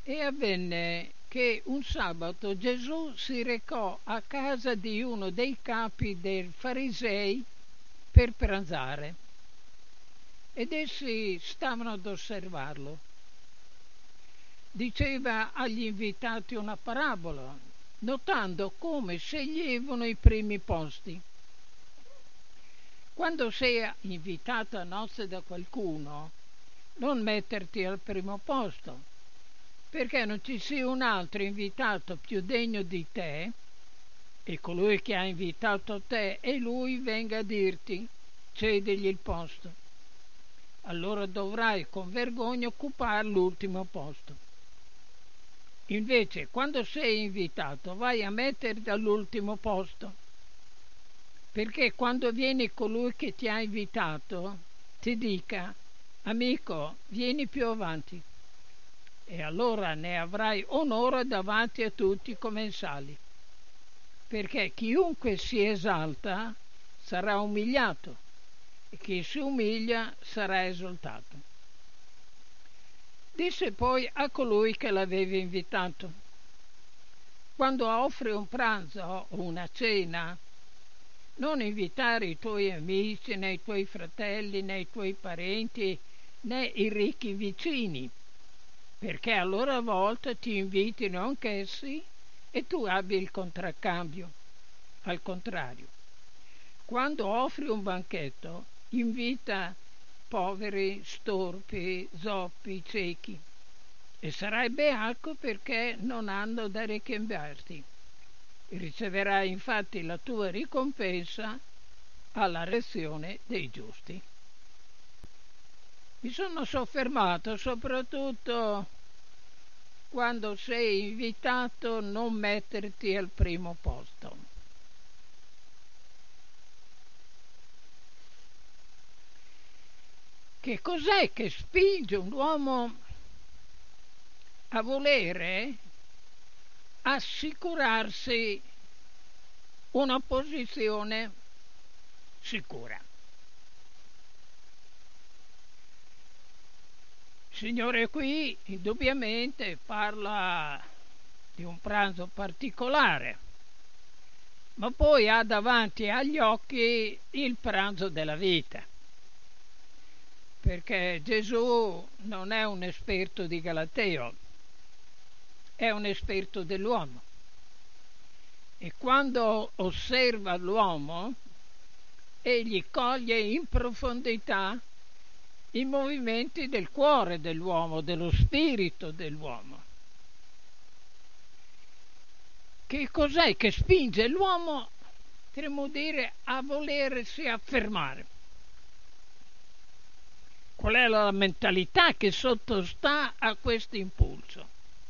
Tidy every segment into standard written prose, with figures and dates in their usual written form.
E avvenne che un sabato Gesù si recò a casa di uno dei capi dei farisei per pranzare ed essi stavano ad osservarlo. Diceva agli invitati una parabola, notando come sceglievano i primi posti. Quando sei invitato a nozze da qualcuno, non metterti al primo posto, perché non ci sia un altro invitato più degno di te e colui che ha invitato te e lui venga a dirti cedegli il posto. Allora dovrai con vergogna occupare l'ultimo posto. Invece, quando sei invitato, vai a metterti all'ultimo posto, perché quando viene colui che ti ha invitato, ti dica, amico, vieni più avanti, e allora ne avrai onore davanti a tutti i commensali, perché chiunque si esalta sarà umiliato, e chi si umilia sarà esaltato. Disse poi a colui che l'aveva invitato: quando offri un pranzo o una cena, non invitare i tuoi amici, né i tuoi fratelli, né i tuoi parenti, né i ricchi vicini, perché a loro volta ti invitino anch'essi e tu abbi il contraccambio. Al contrario, quando offri un banchetto, invita poveri, storpi, zoppi, ciechi, e sarai beato perché non hanno da ricambiarti. Riceverai infatti la tua ricompensa alla resurrezione dei giusti. Mi sono soffermato soprattutto quando sei invitato a non metterti al primo posto. Che cos'è che spinge un uomo a volere assicurarsi una posizione sicura? Il Signore qui indubbiamente parla di un pranzo particolare, ma poi ha davanti agli occhi il pranzo della vita, perché Gesù non è un esperto di Galateo, è un esperto dell'uomo, e quando osserva l'uomo egli coglie in profondità i movimenti del cuore dell'uomo, dello spirito dell'uomo. Che cos'è che spinge l'uomo, potremmo dire, a volersi affermare? Qual è la mentalità che sottostà a questo impulso?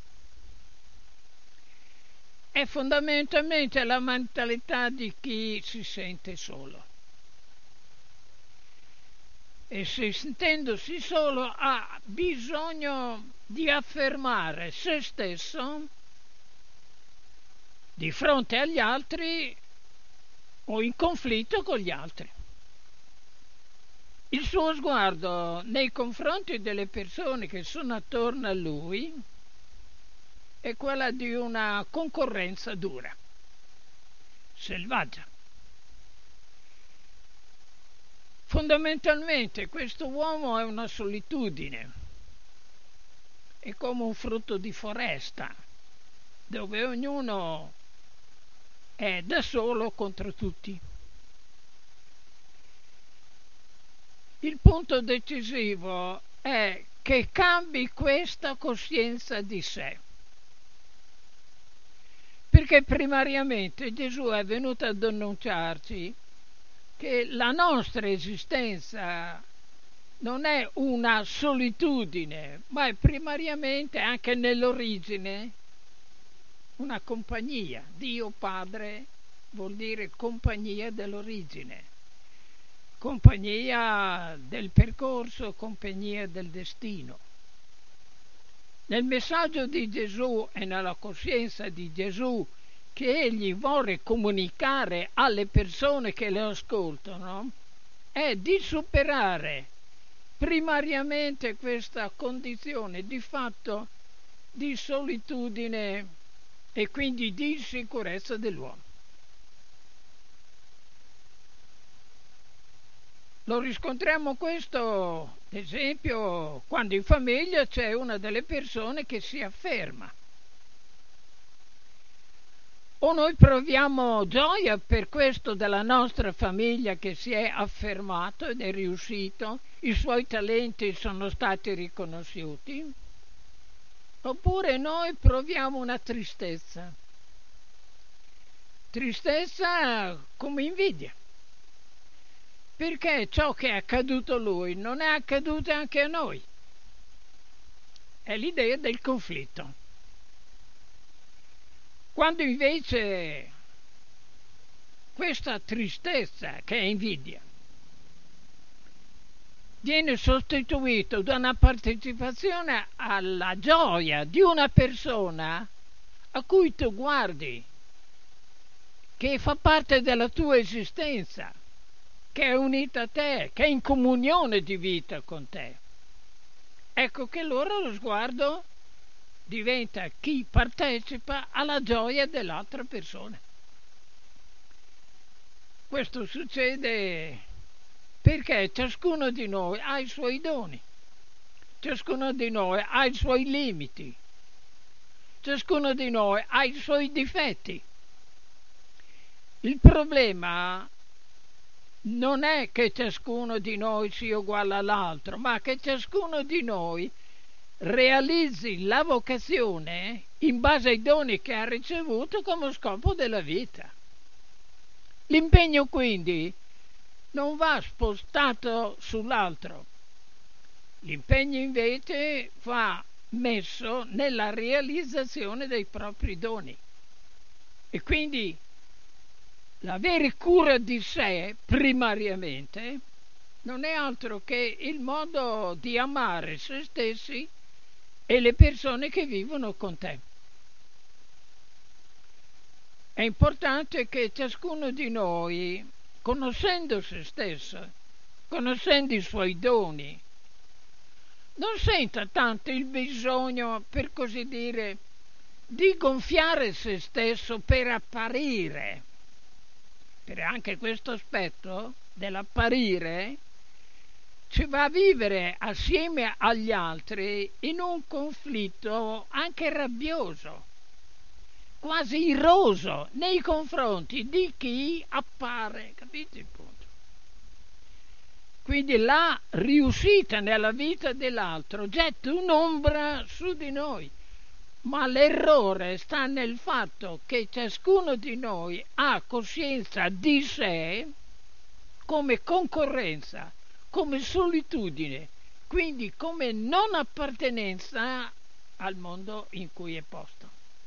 È fondamentalmente la mentalità di chi si sente solo. E sentendosi solo ha bisogno di affermare se stesso di fronte agli altri o in conflitto con gli altri. Il suo sguardo nei confronti delle persone che sono attorno a lui è quella di una concorrenza dura, selvaggia. Fondamentalmente questo uomo è una solitudine, è come un frutto di foresta, dove ognuno è da solo contro tutti. Il punto decisivo è che cambi questa coscienza di sé, perché primariamente Gesù è venuto ad annunciarci che la nostra esistenza non è una solitudine, ma è primariamente, anche nell'origine, una compagnia. Dio Padre vuol dire compagnia dell'origine, compagnia del percorso, compagnia del destino. Nel messaggio di Gesù e nella coscienza di Gesù che egli vuole comunicare alle persone che lo ascoltano è di superare primariamente questa condizione di fatto di solitudine e quindi di insicurezza dell'uomo. Lo riscontriamo questo, ad esempio, quando in famiglia c'è una delle persone che si afferma. O noi proviamo gioia per questo della nostra famiglia che si è affermato ed è riuscito, i suoi talenti sono stati riconosciuti, oppure noi proviamo una tristezza come invidia, perché ciò che è accaduto a lui non è accaduto anche a noi. È l'idea del conflitto. Quando invece questa tristezza, che è invidia, viene sostituita da una partecipazione alla gioia di una persona a cui tu guardi, che fa parte della tua esistenza, che è unita a te, che è in comunione di vita con te. Ecco che allora lo sguardo diventa chi partecipa alla gioia dell'altra persona. Questo succede perché ciascuno di noi ha i suoi doni, ciascuno di noi ha i suoi limiti, ciascuno di noi ha i suoi difetti. Il problema non è che ciascuno di noi sia uguale all'altro, ma che ciascuno di noi realizzi la vocazione in base ai doni che ha ricevuto come scopo della vita. L'impegno quindi non va spostato sull'altro, l'impegno invece va messo nella realizzazione dei propri doni. E quindi l'avere cura di sé primariamente non è altro che il modo di amare se stessi e le persone che vivono con te. È importante che ciascuno di noi, conoscendo se stesso, conoscendo i suoi doni, non senta tanto il bisogno, per così dire, di gonfiare se stesso per apparire. Per anche questo aspetto dell'apparire ci va a vivere assieme agli altri in un conflitto anche rabbioso, quasi iroso nei confronti di chi appare, capite il punto? Quindi la riuscita nella vita dell'altro getta un'ombra su di noi, ma l'errore sta nel fatto che ciascuno di noi ha coscienza di sé come concorrenza, come solitudine, quindi come non appartenenza al mondo in cui è posto.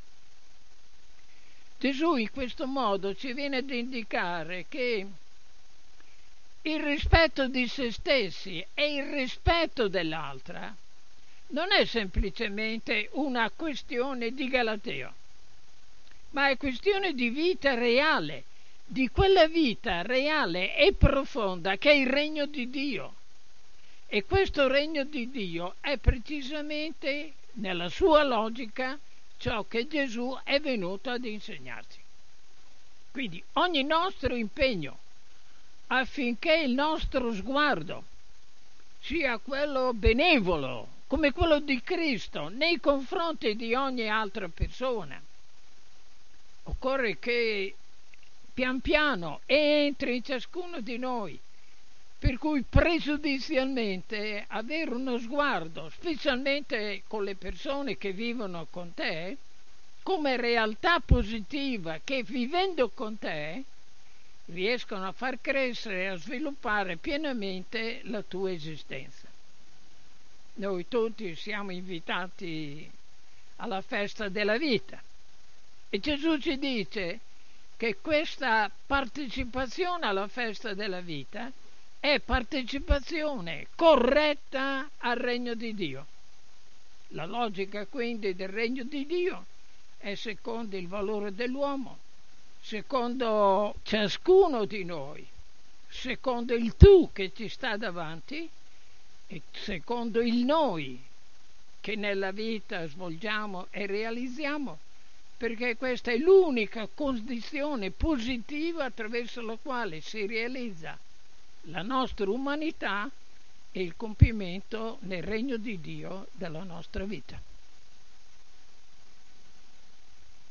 Gesù in questo modo ci viene ad indicare che il rispetto di se stessi e il rispetto dell'altra non è semplicemente una questione di galateo, ma è questione di vita reale, di quella vita reale e profonda che è il regno di Dio. E questo regno di Dio è precisamente, nella sua logica, ciò che Gesù è venuto ad insegnarci. Quindi ogni nostro impegno affinché il nostro sguardo sia quello benevolo, come quello di Cristo, nei confronti di ogni altra persona. Occorre che pian piano entri in ciascuno di noi, per cui pregiudizialmente avere uno sguardo, specialmente con le persone che vivono con te, come realtà positiva che vivendo con te riescono a far crescere e a sviluppare pienamente la tua esistenza. Noi tutti siamo invitati alla festa della vita e Gesù ci dice che questa partecipazione alla festa della vita è partecipazione corretta al regno di Dio. La logica quindi del regno di Dio è secondo il valore dell'uomo, secondo ciascuno di noi, secondo il tu che ci sta davanti e secondo il noi che nella vita svolgiamo e realizziamo, perché questa è l'unica condizione positiva attraverso la quale si realizza la nostra umanità e il compimento nel regno di Dio della nostra vita.